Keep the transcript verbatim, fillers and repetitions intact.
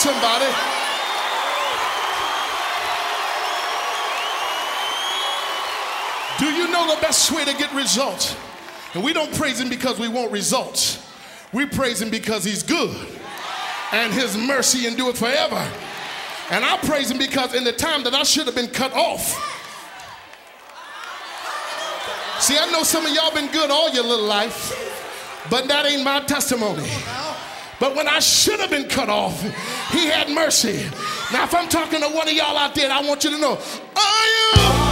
somebody. Do you know the best way to get results? And we don't praise him because we want results. We praise him because he's good. And his mercy endureth forever. And I praise him because in the time that I should have been cut off. See, I know some of y'all been good all your little life, but that ain't my testimony. But when I should have been cut off, he had mercy. Now, if I'm talking to one of y'all out there, I want you to know, are you?